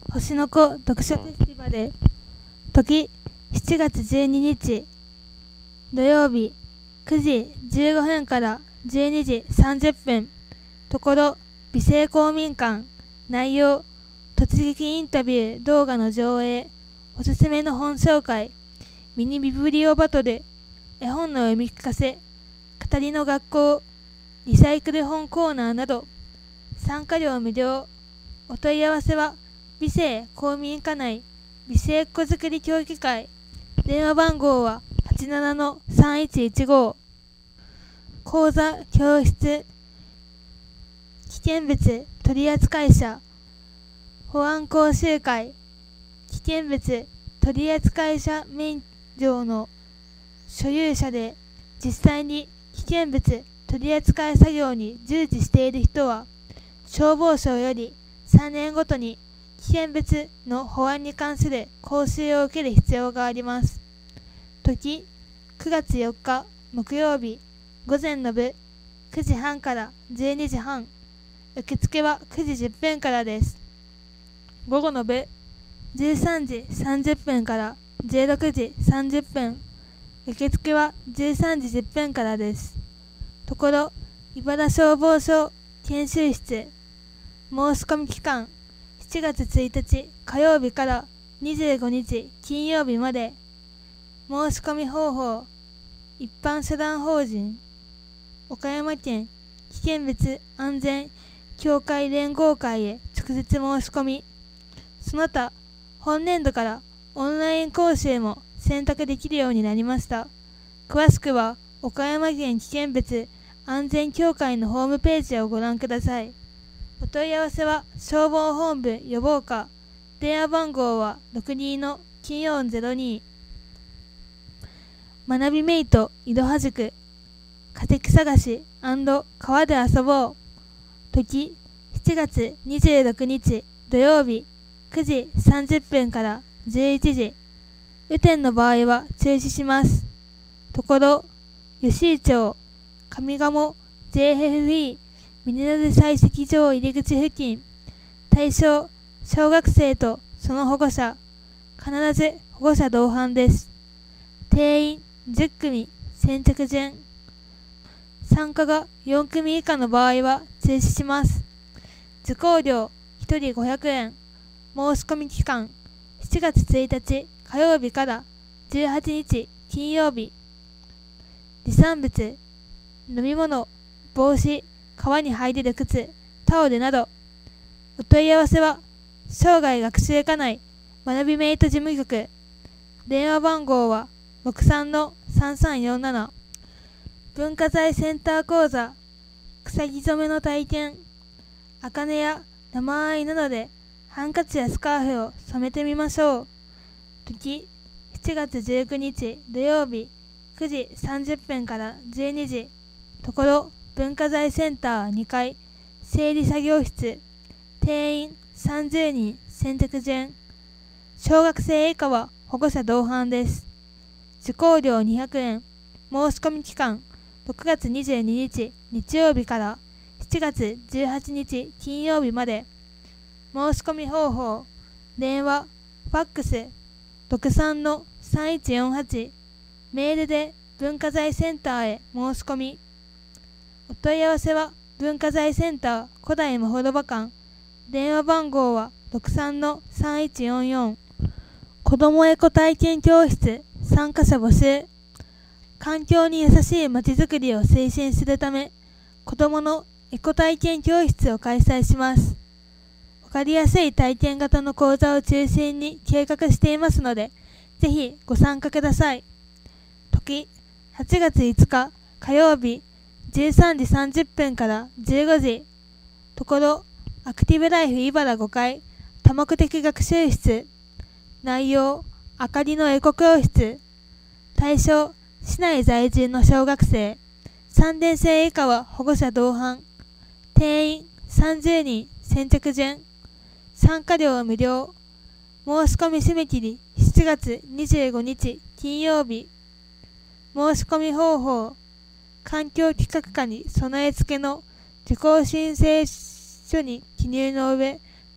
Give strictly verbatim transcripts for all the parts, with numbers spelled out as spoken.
星の子読書フェスティバル。時しちがつじゅうににち土曜日くじじゅうごふんからじゅうにじさんじゅっぷん。ところ美声公民館。内容突撃インタビュー動画の上映、おすすめの本紹介、ミニビブリオバトル、絵本の読み聞かせ、語りの学校、リサイクル本コーナーなど。参加料無料。お問い合わせは美声公民館内美声っ子作り協議会。電話番号は はちななのさんいちいちご。講座教室危険物取扱者保安講習会。危険物取扱者免許の所有者で実際に危険物取扱作業に従事している人は消防署よりさんねんごとに危険物の保安に関する講習を受ける必要があります。時くがつよっか木曜日午前の部くじはんからじゅうにじはん。受付はくじじゅっぷんからです。午後の部じゅうさんじさんじゅっぷんからじゅうろくじさんじゅっぷん。受付はじゅうさんじじゅっぷんからです。ところ茨消防署研修室。申し込み期間しちがつついたち火曜日からにじゅうごにち金曜日まで。申し込み方法一般社団法人岡山県危険物安全協会連合会へ直接申し込み、その他本年度からオンライン講習も選択できるようになりました。詳しくは岡山県危険物安全協会のホームページをご覧ください。お問い合わせは消防本部予防課。電話番号は ろくにのきゅうよんゼロに。学びメイトいろは塾。化石探し&川で遊ぼう。時しちがつにじゅうろくにち土曜日くじさんじゅっぷんからじゅういちじ。雨天の場合は中止します。ところ吉井町上賀茂 ジェイエフイー ミネラル採石場入り口付近。対象小学生とその保護者。必ず保護者同伴です。定員じゅっくみ。先着順。参加がよんくみ以下の場合は中止します。受講料ひとりごひゃくえん。申し込み期間しちがつついたち火曜日からじゅうはちにち金曜日。持参物飲み物、帽子、川に入れる靴、タオルなど。お問い合わせは生涯学習課内学びメイト事務局。電話番号は ろくさんのさんさんよんなな。文化財センター講座草木染めの体験。茜や生藍などでハンカチやスカーフを染めてみましょう。時しちがつじゅうくにち土曜日くじさんじゅっぷんからじゅうにじ。ところ文化財センターにかい整理作業室。定員さんじゅうにん。先着順。小学生以下は保護者同伴です。受講料にひゃくえん。申し込み期間ろくがつにじゅうににち日曜日からしちがつじゅうはちにち金曜日まで。申し込み方法電話、ファックス ろくさんのさんいちよんはち。メールで文化財センターへ申し込み。お問い合わせは文化財センター古代まほろば館。電話番号は ろくさんのさんいちよんよん。子どもエコ体験教室参加者募集。環境に優しいまちづくりを推進するため、子どものエコ体験教室を開催します。わかりやすい体験型の講座を中心に計画していますので、ぜひご参加ください。時はちがついつか火曜日じゅうさんじさんじゅっぷんからじゅうごじ。ところアクティブライフ茨ごかい多目的学習室。内容あかりのエコ教室。対象市内在住の小学生。さんねんせい以下は保護者同伴。定員さんじゅうにん。先着順。参加料無料。申し込み締め切りしちがつにじゅうごにち金曜日。申し込み方法環境企画課に備え付けの受講申請書に記入の上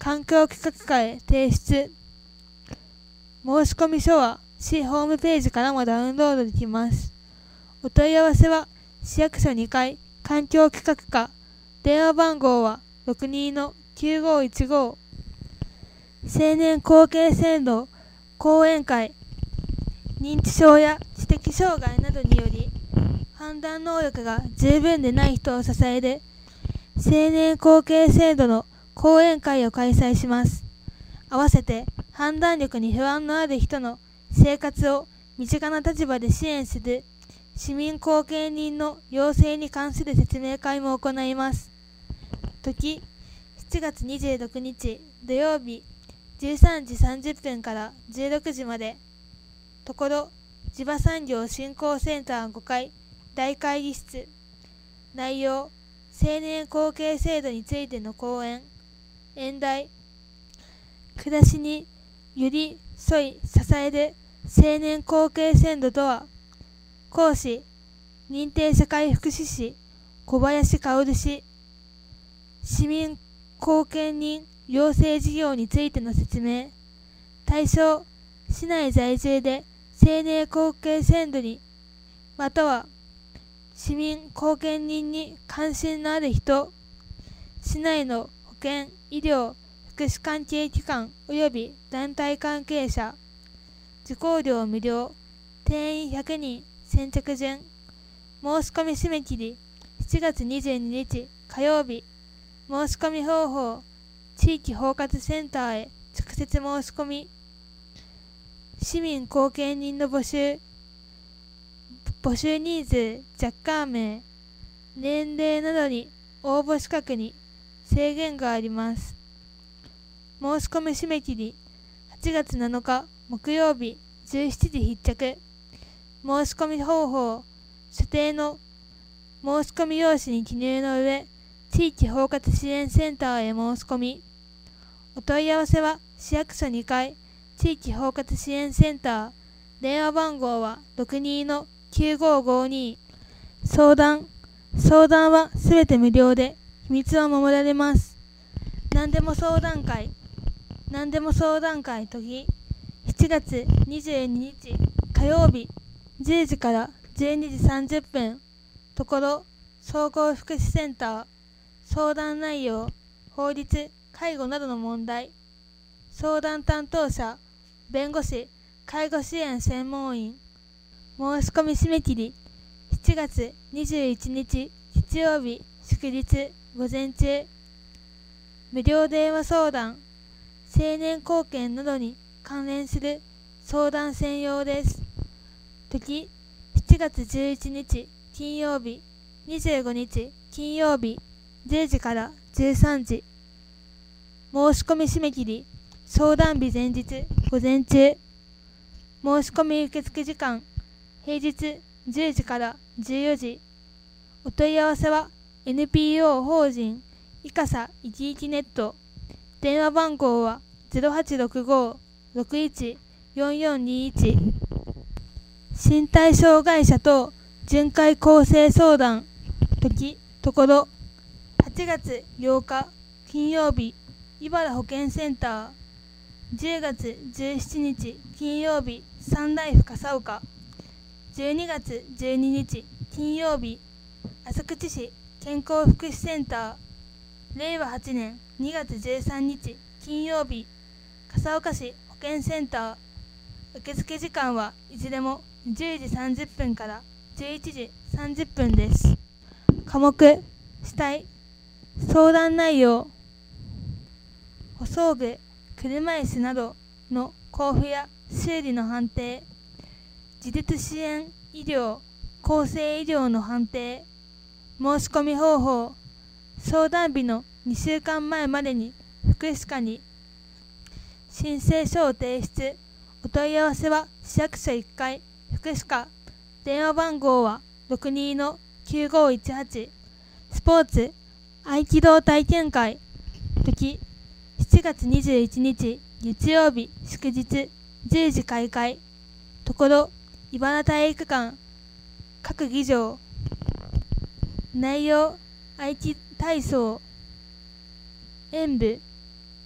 環境企画課へ提出。申込書は市ホームページからもダウンロードできます。お問い合わせは市役所にかい環境企画課、電話番号は ろくにーのきゅうごいちご。青年後継制度講演会。認知症や知的障害などにより判断能力が十分でない人を支える青年後継制度の講演会を開催します。合わせて判断力に不安のある人の生活を身近な立場で支援する市民後見人の要請に関する説明会も行います。時、しちがつにじゅうろくにち土曜日じゅうさんじさんじゅっぷんからじゅうろくじまで。ところ、地場産業振興センターごかい大会議室。内容、青年後継制度についての講演。演題、暮らしに寄り添い支える青年後継制度とは。講師、認定社会福祉士小林薫氏。市民後見人養成事業についての説明。対象、市内在住で青年後継制度にまたは市民後見人に関心のある人、市内の保健、医療、福祉関係機関及び団体関係者。受講料無料。定員ひゃくにん。先着順。申し込み締め切りしちがつにじゅうににち火曜日。申し込み方法、地域包括センターへ直接申し込み。市民後見人の募集。募集人数、若干名、年齢などに応募資格に制限があります。申し込み締め切りはちがつなのか木曜日じゅうしちじ必着。申し込み方法、所定の申し込み用紙に記入の上、地域包括支援センターへ申し込み。お問い合わせは市役所にかい地域包括支援センター。電話番号は ろくにーのきゅうごごに。相談。相談はすべて無料で秘密は守られます。何でも相談会。何でも相談会時、しちがつにじゅうににち火曜日じゅうじからじゅうにじさんじゅっぷん。ところ、総合福祉センター。相談内容、法律、介護などの問題。相談担当者、弁護士、介護支援専門員。申し込み締め切りしちがつにじゅういちにち日曜日祝日午前中。無料電話相談、青年後見などに関連する相談専用です。時、しちがつじゅういちにち金曜日、にじゅうごにち金曜日じゅうじからじゅうさんじ。申し込み締め切り相談日前日午前中。申し込み受付時間、平日じゅうじからじゅうよじ。お問い合わせは エヌピーオー 法人いかさいきいきネット。電話番号は ゼロはちろくご ろくいち よんよんにいち。身体障害者等巡回構成相談。時、ところ、はちがつようか金曜日、茨保健センター。じゅうがつじゅうしちにち金曜日、サンライフ笠岡。じゅうにがつじゅうににち金曜日、浅口市健康福祉センター。れいわはちねんにがつじゅうさんにち金曜日、笠岡市保健センター。受付時間はいずれもじゅうじさんじゅっぷんからじゅういちじさんじゅっぷんです。科目、主体、相談内容、補装具、車椅子などの交付や修理の判定、自立支援医療、厚生医療の判定。申し込み方法、相談日のにしゅうかんまえまでに福祉課に申請書を提出。お問い合わせは市役所いっかい福祉課。電話番号は ろくにーのきゅうごいちはち。スポーツ合気道体験会。時、しちがつにじゅういちにち月曜日祝日じゅうじ開会。ところ、茨体育館各議場。内容、合気体操、演舞、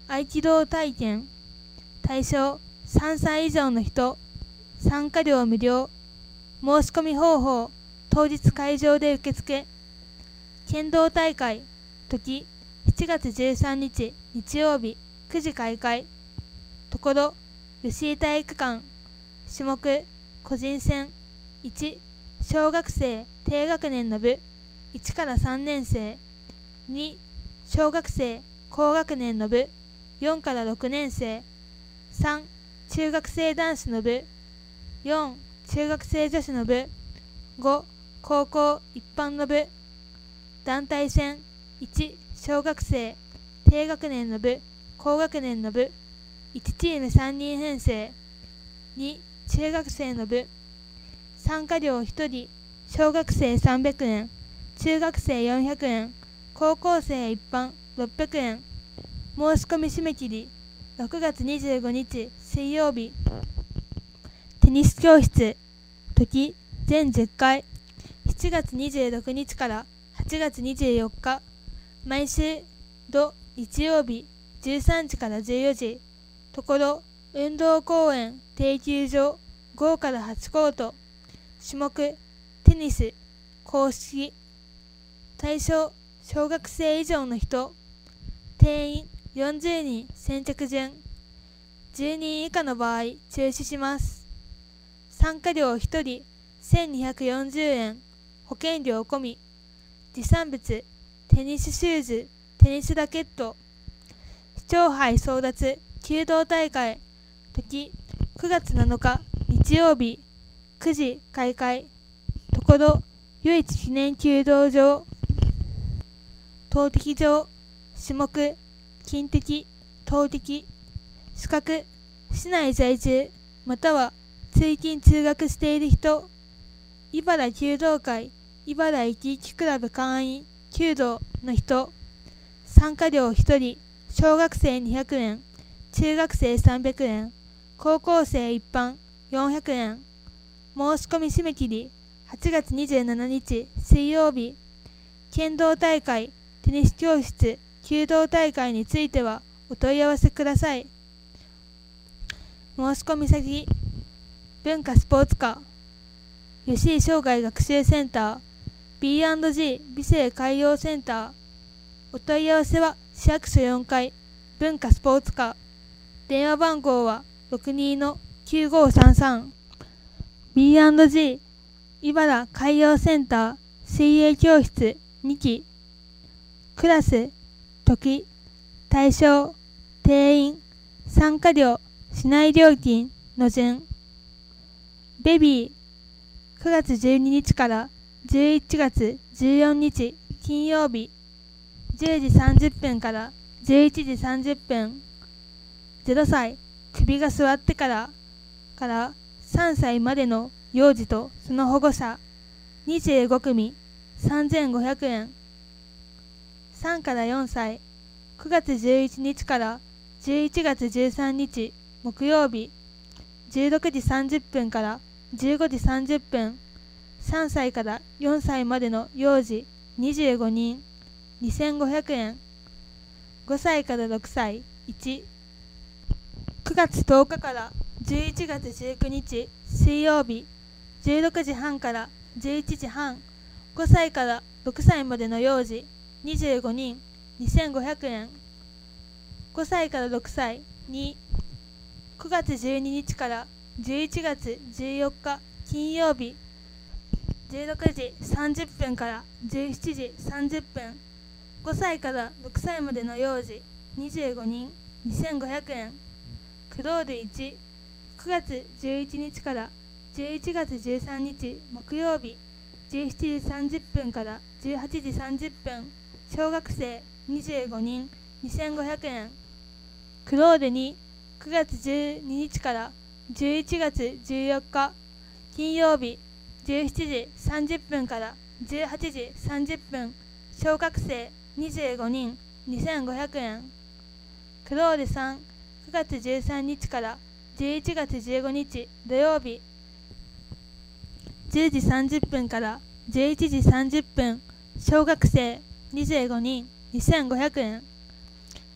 合気道体験。対象さんさい以上の人。参加料無料。申し込み方法、当日会場で受付。剣道大会。時しちがつじゅうさんにち日曜日くじ開会。ところ吉井体育館。種目個人戦。いち小学生低学年の部いちからさんねんせい。に小学生高学年の部よんからろくねんせい。さん中学生男子の部。よん中学生女子の部。ご高校一般の部。団体戦。いち小学生低学年の部高学年の部いちチームさんにん編成。に中学生の部。参加料ひとり小学生さんびゃくえん、中学生よんひゃくえん、高校生一般ろっぴゃくえん。申し込み締め切りろくがつにじゅうごにち水曜日。テニス教室。時全じゅっかい。しちがつにじゅうろくにちからはちがつにじゅうよっか。毎週土日曜日じゅうさんじからじゅうよじ。ところ運動公園定休場ごからはちコート。種目テニス公式。対象小学生以上の人。定員よんじゅうにん。先着順。じゅうにん以下の場合中止します。参加料ひとりせんにひゃくよんじゅうえん。保険料込み。持参物テニスシューズ、テニスラケット。市長杯争奪弓道大会。時くがつなのか日曜日くじ開会。ところ唯一記念弓道場。投擲場。種目金的、投擲。資格市内在住または通勤通学している人。茨弓道会茨生き生きクラブ会員弓道の人。参加料ひとり小学生にひゃくえん、中学生さんびゃくえん、高校生一般よんひゃくえん。申し込み締め切りはちがつにじゅうしちにち水曜日。剣道大会、テニス教室、弓道大会についてはお問い合わせください。申し込み先文化スポーツ科吉井生涯学習センター ビーアンドジー 美生海洋センター。お問い合わせは市役所よんかい文化スポーツ科。電話番号は ろくにー きゅうごさんさん。 ビーアンドジー 茨海洋センター水泳教室にき。クラス時対象定員参加料市内料金の順。ベビーくがつじゅうににちからじゅういちがつじゅうよっか金曜日じゅうじさんじゅっぷんからじゅういちじさんじゅっぷん。ゼロさい首が座ってからからさんさいまでの幼児とその保護者にじゅうごくみさんぜんごひゃくえん。さんからよんさいくがつじゅういちにちからじゅういちがつじゅうさんにち木曜日じゅうろくじさんじゅっぷんからじゅうごじさんじゅっぷん。さんさいからよんさいまでの幼児にじゅうごにんにせんごひゃくえん。ごさいからろくさいいち。くがつとおかからじゅういちがつじゅうくにち水曜日じゅうろくじはんからじゅういちじはん。ごさいからろくさいまでの幼児にじゅうごにんにせんごひゃくえん。ごさいからろくさいに。くがつじゅうににちからじゅういちがつじゅうよっか金曜日じゅうろくじさんじゅっぷんからじゅうしちじさんじゅっぷん。ごさいからろくさいまでの幼児にじゅうごにんにせんごひゃくえん。クロールいち。くがつじゅういちにちからじゅういちがつじゅうさんにち木曜日じゅうしちじさんじゅっぷんからじゅうはちじさんじゅっぷん。小学生にじゅうごにんにせんごひゃくえん。クロールに。くがつじゅうににちからじゅういちがつじゅうよっか金曜日じゅうしちじさんじゅっぷんからじゅうはちじさんじゅっぷん。小学生にじゅうごにんにせんごひゃくえん。クロールさん。くがつじゅうさんにちからじゅういちがつじゅうごにち土曜日じゅうじさんじゅっぷんからじゅういちじさんじゅっぷん。小学生にじゅうごにんにせんごひゃくえん。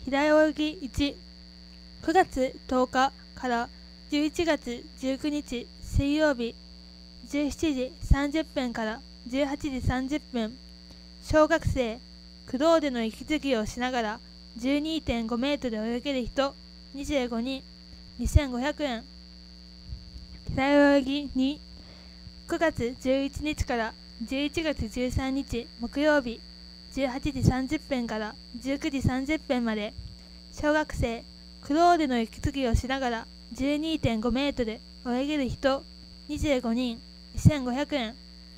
平泳ぎいち、くがつとおかからじゅういちがつじゅうくにち水曜日、じゅうしちじさんじゅっぷんからじゅうはちじさんじゅっぷん、小学生、クロールの息継ぎをしながら じゅうにてんごメートル泳げる人にじゅうごにん、にせんごひゃくえん。平泳ぎに、くがつじゅういちにちからじゅういちがつじゅうさんにち木曜日、じゅうはちじさんじゅっぷんからじゅうくじさんじゅっぷんまで、小学生、クロールの息継ぎをしながら じゅうにてんごメートル泳げる人にじゅうごにん、にせんごひゃくえん。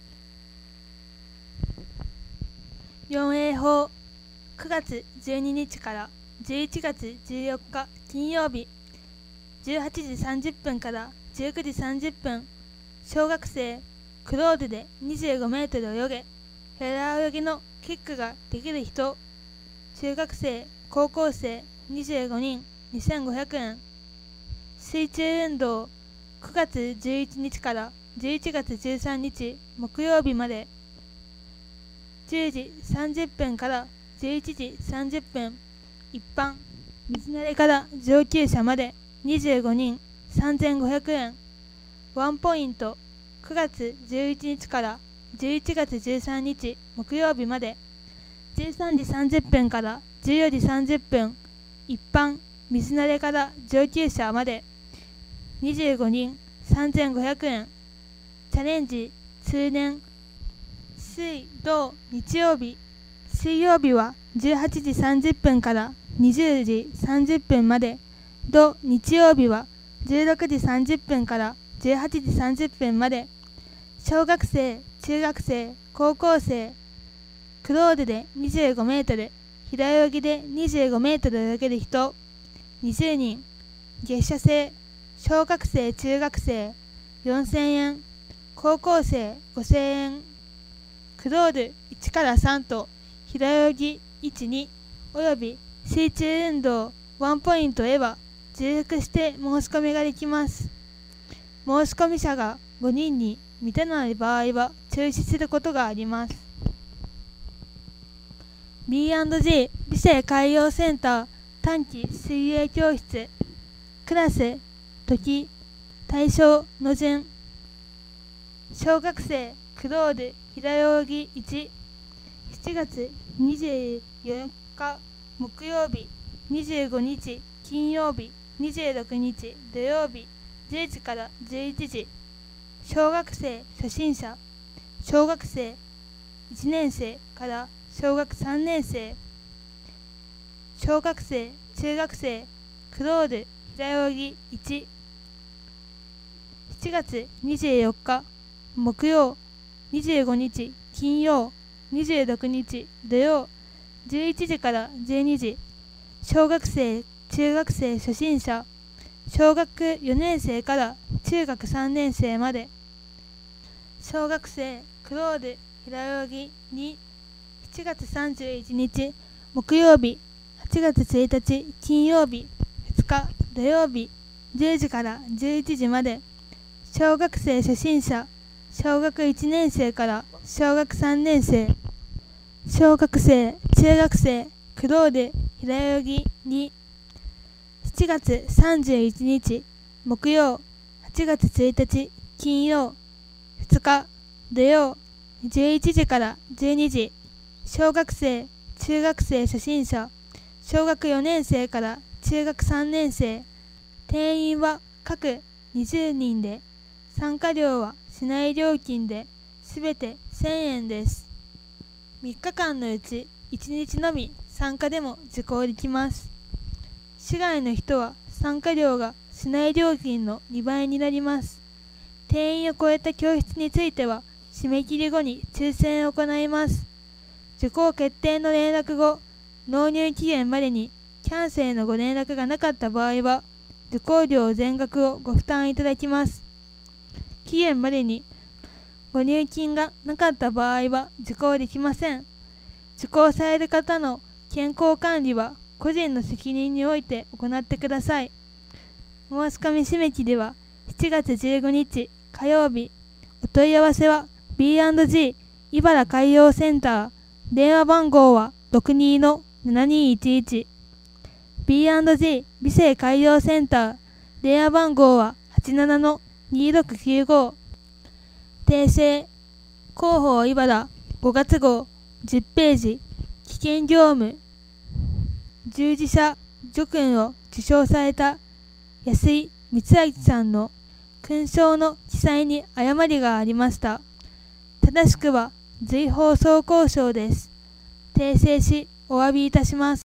よん泳法、くがつじゅうににちからじゅういちがつじゅうよっか金曜日、じゅうはちじさんじゅっぷんからじゅうくじさんじゅっぷん、小学生、クロールでにじゅうごメートル泳げ、平泳ぎのキックができる人、中学生、高校生にじゅうごにん、にせんごひゃくえん。水中運動、くがつじゅういちにちからじゅういちがつじゅうさんにち木曜日まで、じゅうじさんじゅっぷんからじゅういちじさんじゅっぷん、一般、水慣れから上級者までにじゅうごにん、さんぜんごひゃくえん。ワンポイント、くがつじゅういちにちからじゅういちがつじゅうさんにち木曜日まで、じゅうさんじさんじゅっぷんからじゅうよじさんじゅっぷん、一般、水慣れから上級者までにじゅうごにん、さんぜんごひゃくえん。チャレンジ、通年、水、土、日曜日。水曜日はじゅうはちじさんじゅっぷんからにじゅうじさんじゅっぷんまで、土、日曜日はじゅうろくじさんじゅっぷんからじゅうはちじさんじゅっぷんまで、小学生、中学生、高校生、クロールでにじゅうごメートル、平泳ぎでにじゅうごメートル泳げる人、にじゅうにん。月謝制、小学生、中学生、よんせんえん、高校生、ごせんえん。クロールいちからさんと平泳ぎいち、におよび水中運動ワンポイントへは重複して申し込みができます。申し込み者がごにんに満たない場合は中止することがあります。ビーアンドジー 美生海洋センター短期水泳教室、クラス、時、対象の順、小学生、クロール、平泳ぎいち、しちがつにじゅうよっか木曜日、にじゅうごにち金曜日、にじゅうろくにち土曜日、じゅうじからじゅういちじ、小学生初心者、小学生いちねんせいから小学さんねんせい、小学生、中学生、クロール、平泳ぎいち、しちがつにじゅうよっか木曜、にじゅうごにち金曜、にじゅうろくにち土曜、じゅういちじからじゅうにじ、小学生、中学生初心者、小学よねんせいから中学さんねんせいまで、小学生、クロール、平泳ぎに、しちがつさんじゅういちにち木曜日、はちがつついたち金曜日、ふつか土曜日、じゅうじからじゅういちじまで、小学生初心者、小学いちねんせいから小学さんねんせい、小学生、中学生、クロール、平泳ぎに、しちがつさんじゅういちにち木曜、はちがつついたち金曜、ふつか土曜、じゅういちじからじゅうにじ、小学生、中学生初心者、小学よねんせいから中学さんねんせい、定員は各にじゅうにんで、参加料は市内料金ですべてせんえんです。みっかかんのうちいちにちのみ参加でも受講できます。市外の人は参加料が市内料金のにばいになります。定員を超えた教室については締め切り後に抽選を行います。受講決定の連絡後、納入期限までにキャンセルのご連絡がなかった場合は、受講料全額をご負担いただきます。期限までにご入金がなかった場合は受講できません。受講される方の健康管理は個人の責任において行ってください。申し込み締め切りはしちがつじゅうごにち火曜日。お問い合わせは ビーアンドジー 茨海洋センター。電話番号は ろくにーのななにーいちいち。 ビーアンドジー 美声改良センター、電話番号は はちななのにろくきゅうご。訂正、広報茨ごがつ号じゅっページ、危険業務、従事者叙勲を受章された安井光明さんの勲章の記載に誤りがありました。正しくは随放送交渉です。訂正しお詫びいたします。